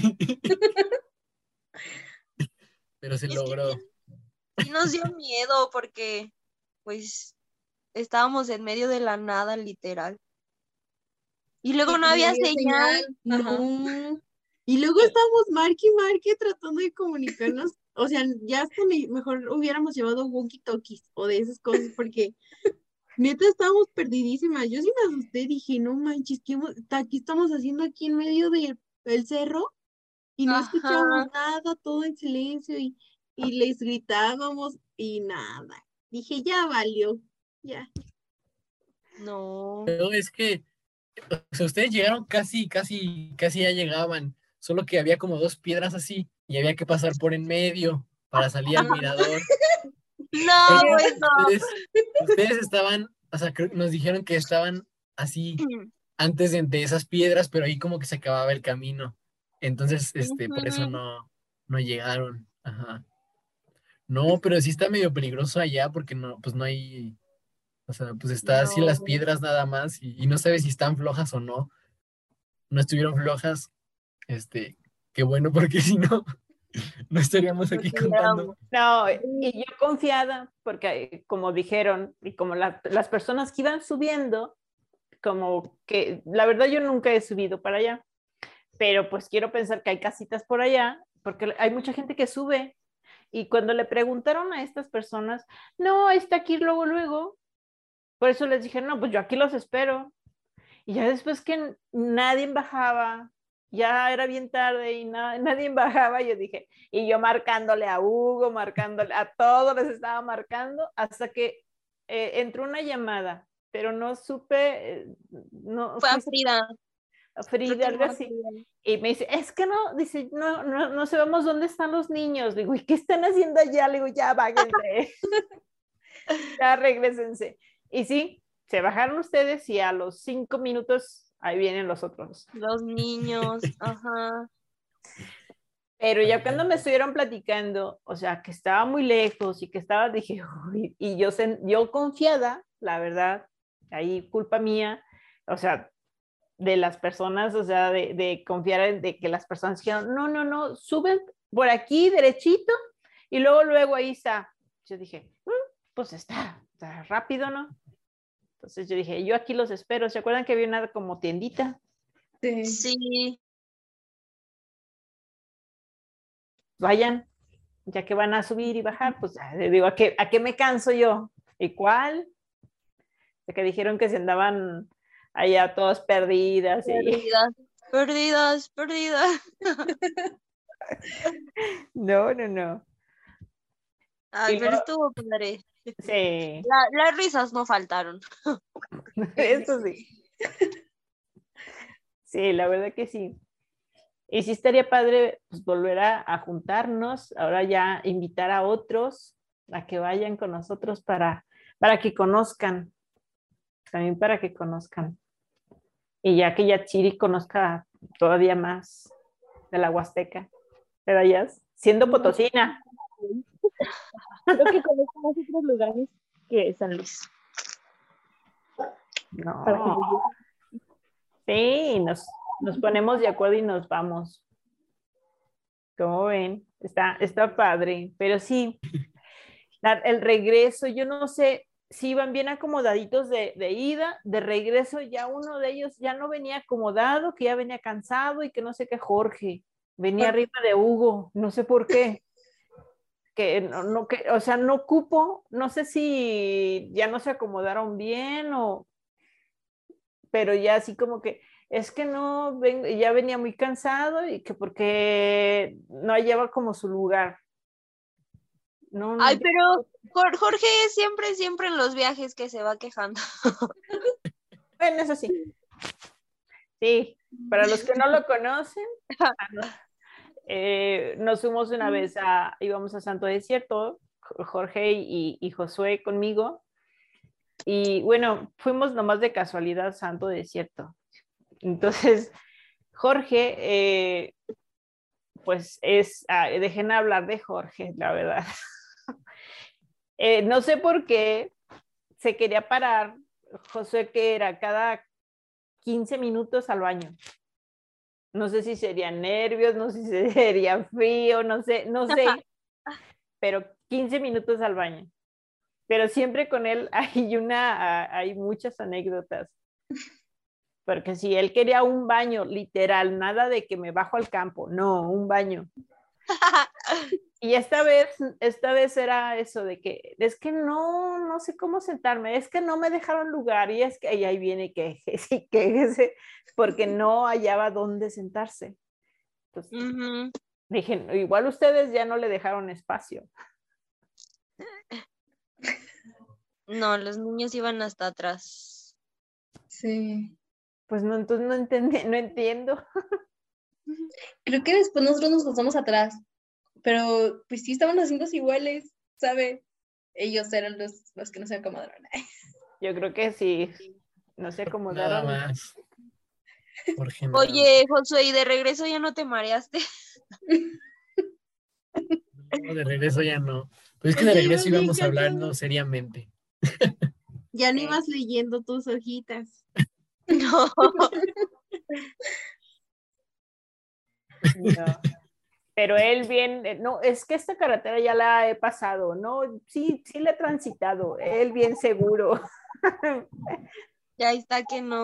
pero se Es que logró. sí nos dio miedo porque, pues, estábamos en medio de la nada, literal. Y luego no había señal. Ajá. No. Y luego estábamos marque y marque tratando de comunicarnos. O sea, ya hasta mejor hubiéramos llevado walkie-talkies o de esas cosas, porque neta estábamos perdidísimas. Yo sí me asusté, dije, no manches, aquí estamos haciendo aquí en medio del cerro? Y no escuchamos Ajá, nada, todo en silencio, y les gritábamos y nada. Dije, ya valió, ya. no. Pero es que, o sea, ustedes llegaron casi ya llegaban, solo que había como 2 piedras así y había que pasar por en medio para salir al mirador. No, Porque pues no. ustedes estaban, o sea, nos dijeron que estaban así antes de esas piedras, pero ahí como que se acababa el camino. Entonces, por eso Ujú. no llegaron. Ajá. No, pero sí está medio peligroso allá porque no, pues no hay, o sea, pues está así las No. piedras nada más y no sabes si están flojas o no. No estuvieron flojas, este, qué bueno, porque si no, no estaríamos No aquí contando. tuviéramos. No, y yo confiada, porque como dijeron, y como las personas que iban subiendo, como que la verdad yo nunca he subido para allá, pero pues quiero pensar que hay casitas por allá, porque hay mucha gente que sube. Y cuando le preguntaron a estas personas, no, está aquí luego, luego. Por eso les dije, no, pues yo aquí los espero. Y ya después que nadie bajaba, ya era bien tarde y nadie bajaba, yo dije, y yo marcándole a Hugo, marcándole a todos, les estaba marcando, hasta que entró una llamada, pero no supe, no Fue a fui Frida. a Creo Frida, que algo fue a así. Frida. Y me dice, es que no, dice, no sabemos dónde están los niños. Digo, ¿y qué están haciendo allá? Le digo, ya bájense, ya regresense. Y sí, se bajaron ustedes y a los 5 minutos ahí vienen los otros. Los niños, ajá. Pero ya cuando me estuvieron platicando, o sea, que estaba muy lejos y que estaba, dije, uy, y yo confiada, la verdad, ahí culpa mía, o sea, de las personas, o sea, de confiar en de que las personas dijeron, no, suben por aquí derechito y luego ahí está. Yo dije, pues está rápido, ¿no? Entonces yo dije, yo aquí los espero. ¿Se acuerdan que había una como tiendita? Sí. Sí. Vayan, ya que van a subir y bajar, pues le digo, ¿a qué me canso yo? ¿Y cuál? De que dijeron que se andaban allá todas perdidas. Perdidas, perdidas, perdidas. No. Ay, Y pero luego- estuvo padre. Sí, Las risas no faltaron. eso sí. Sí, la verdad que sí. Y sí estaría padre pues, volver a juntarnos, ahora ya invitar a otros a que vayan con nosotros para que conozcan, también para que conozcan. Y ya que Yatsiri conozca todavía más de la Huasteca, ¿verdad, Yas? Siendo potosina. Creo que conozco más otros lugares que San Luis. Para que No, me lleven. sí, nos ponemos de acuerdo y nos vamos. Como ven, está padre, pero sí, el regreso, yo no sé si iban bien acomodaditos de ida, de regreso ya uno de ellos ya no venía acomodado, que ya venía cansado y que no sé qué Jorge, venía Jorge. arriba de Hugo, no sé por qué, que o sea, no cupo, no sé si ya no se acomodaron bien pero ya así como que es que no, ya venía muy cansado y que porque no hallaba como su lugar. No, Ay, pero Jorge siempre en los viajes que se va quejando. bueno, eso sí. Sí, para los que no lo conocen, nos fuimos una vez íbamos a Santo Desierto, Jorge y Josué conmigo, y bueno, fuimos nomás de casualidad a Santo Desierto. Entonces, Jorge, pues dejen hablar de Jorge, la verdad. No sé por qué se quería parar, Josué, que era cada 15 minutos al baño. No sé si serían nervios, no sé si sería frío, no sé, pero 15 minutos al baño. Pero siempre con él hay muchas anécdotas. Porque si él quería un baño, literal, nada de que me bajo al campo, no, un baño. Y esta vez era eso de que, es que no sé cómo sentarme, es que no me dejaron lugar y es que y ahí viene quejese y quejese porque no hallaba dónde sentarse. Entonces, dije, igual ustedes ya no le dejaron espacio. No, los niños iban hasta atrás. Sí. Pues no, entonces no entiendo. Creo que después nosotros nos pasamos atrás, pero pues sí estaban haciendo iguales, ¿sabe? Ellos eran los que no se acomodaron. Yo creo que sí, no se Nada acomodaron. más. Jorge, nada Oye, Josué, ¿y de regreso ya no te mareaste? más. No, de regreso ya no. Pero es que de Oye, regreso ibas bien íbamos hablando cansado. seriamente. Ya no Sí. ibas leyendo tus hojitas. No. No. Pero él bien, no, es que esta carretera ya la he pasado, no, sí la he transitado, él bien seguro. Ya está que no.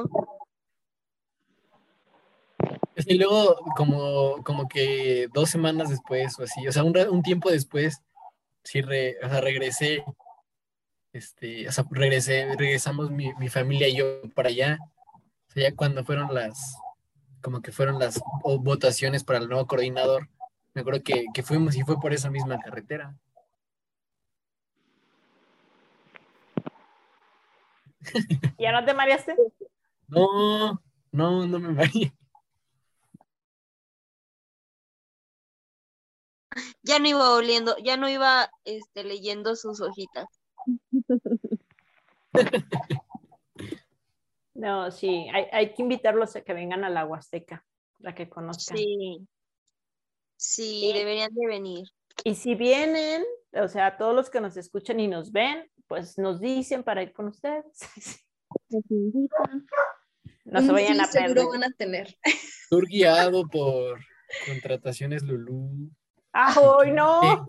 Es que luego, como que 2 semanas después o así, o sea, un tiempo después, sí, o sea, regresé, o sea, regresamos mi familia y yo para allá. O sea, ya cuando fueron como que fueron las votaciones para el nuevo coordinador, me acuerdo que fuimos y fue por esa misma carretera. ¿Ya no te mareaste? No me mareé. Ya no iba oliendo, ya no iba leyendo sus hojitas. No, sí, hay que invitarlos a que vengan a la Huasteca, para que conozcan. Sí. Sí, Sí. deberían de venir. Y si vienen, o sea, todos los que nos escuchan y nos ven, pues nos dicen para ir con ustedes. Nos invitan. No se vayan Sí, a perder. seguro van a tener. Tour guiado por Contrataciones Lulú. ¡Ay, no!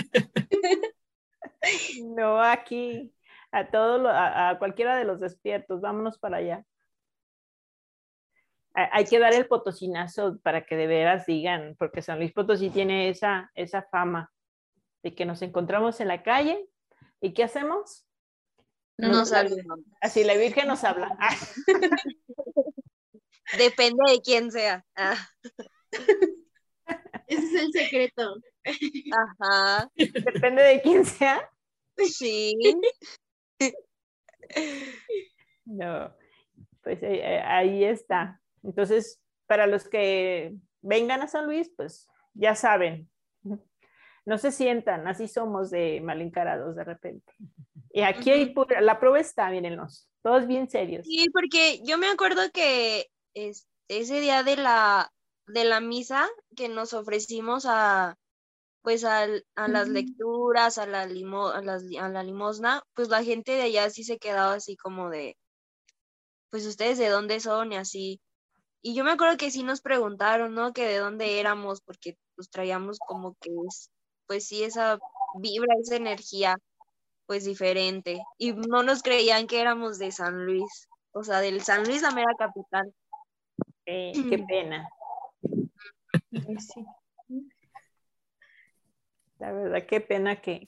No, aquí, a cualquiera de los despiertos, vámonos para allá. Hay que dar el potosinazo para que de veras digan, porque San Luis Potosí tiene esa fama de que nos encontramos en la calle y ¿qué hacemos? No sabemos. Así la Virgen nos habla. Depende de quién sea. Ese es el secreto. Ajá, Depende de quién sea. sí. No, pues ahí está. Entonces, para los que vengan a San Luis, pues ya saben, no se sientan, así somos de mal encarados de repente. Y aquí hay la prueba está, mírenlos, todos bien serios. Sí, porque yo me acuerdo que ese día de la misa que nos ofrecimos a las lecturas, a la limosna, pues la gente de allá sí se quedaba así como de, pues ustedes de dónde son y así. Y yo me acuerdo que sí nos preguntaron, ¿no? Que de dónde éramos, porque pues traíamos como que pues sí, esa vibra, esa energía, pues diferente. Y no nos creían que éramos de San Luis, o sea, del San Luis, la mera capital. Qué pena. Sí. La verdad, qué pena que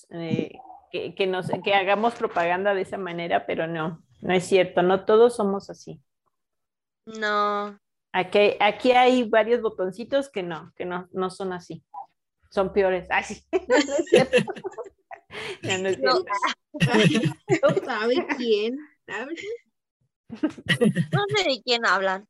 hagamos propaganda de esa manera, pero no es cierto, no todos somos así. No. Aquí hay varios botoncitos que no son así. Son peores. Ay, sí. No es cierto. No es cierto. ¿Sabe quién? ¿Sabe? No sé de quién hablan.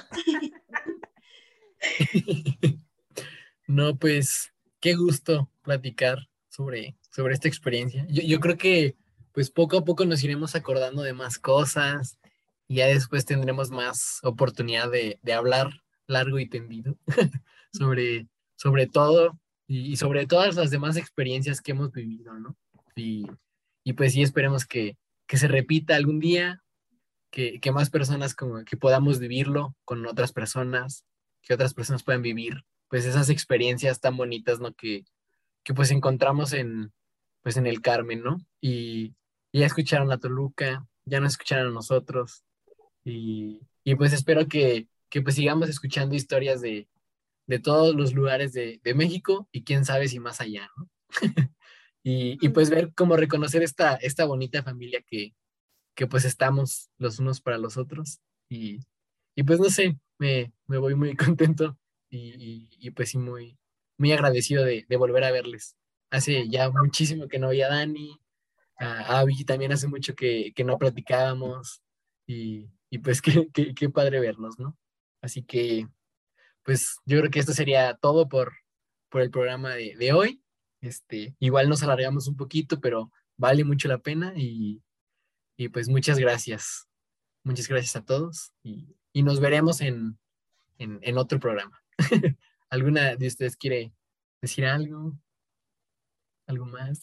No, pues qué gusto platicar sobre esta experiencia. Yo creo que pues poco a poco nos iremos acordando de más cosas y ya después tendremos más oportunidad de hablar largo y tendido sobre todo y sobre todas las demás experiencias que hemos vivido, ¿no? Y pues sí, esperemos que se repita algún día, que más personas como que podamos vivirlo con otras personas, que otras personas puedan vivir pues esas experiencias tan bonitas, ¿no? Que pues encontramos pues en el Carmen, ¿no? Y ya escucharon a Toluca, ya nos escucharon a nosotros y pues espero que pues sigamos escuchando historias de todos los lugares de México y quién sabe si más allá, ¿no? Y pues ver cómo reconocer esta bonita familia que pues estamos los unos para los otros y pues no sé, me voy muy contento y pues sí muy agradecido de volver a verles. Hace ya muchísimo que no veía a Dani, a Abby también hace mucho que no platicábamos y pues qué padre vernos, ¿no? Así que pues yo creo que esto sería todo por el programa de hoy. Igual nos alargamos un poquito, pero vale mucho la pena y pues muchas gracias. Muchas gracias a todos y nos veremos en otro programa. ¿Alguna de ustedes quiere decir algo? ¿Algo más?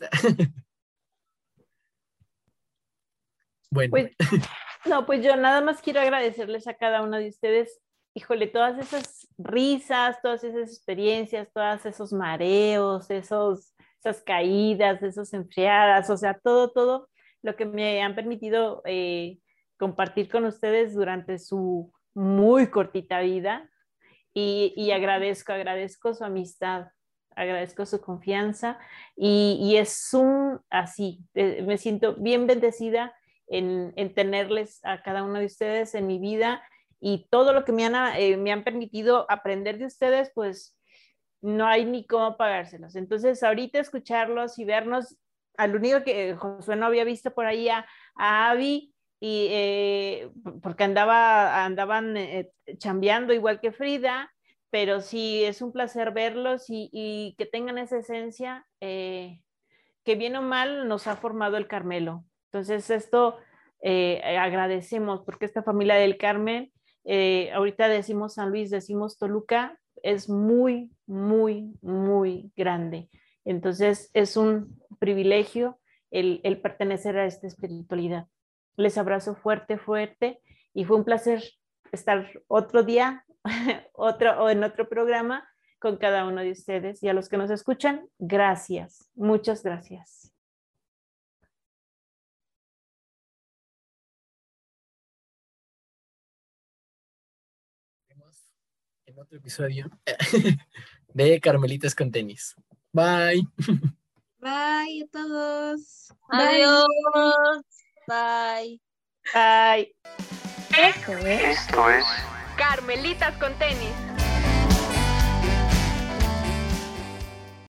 Bueno, Pues, no, pues yo nada más quiero agradecerles a cada uno de ustedes. Híjole, todas esas risas, todas esas experiencias, todos esos mareos, esas caídas, esas enfriadas, o sea, todo lo que me han permitido compartir con ustedes durante su muy cortita vida. Y agradezco su amistad, agradezco su confianza y es así, me siento bien bendecida en tenerles a cada uno de ustedes en mi vida y todo lo que me han permitido aprender de ustedes, pues no hay ni cómo pagárselos. Entonces, ahorita escucharlos y vernos, al único que Josué no había visto por ahí a Abby, y, porque andaban chambeando igual que Frida, pero sí es un placer verlos y que tengan esa esencia que bien o mal nos ha formado el Carmelo. Entonces esto agradecemos porque esta familia del Carmen, ahorita decimos San Luis, decimos Toluca, es muy grande. Entonces es un privilegio el pertenecer a esta espiritualidad. Les abrazo fuerte y fue un placer estar otro día o en otro programa con cada uno de ustedes y a los que nos escuchan, gracias, muchas gracias. en otro episodio de Carmelitas con Tenis. Bye. Bye a todos. Adiós. Bye. Bye. Esto es Esto es Carmelitas con Tenis.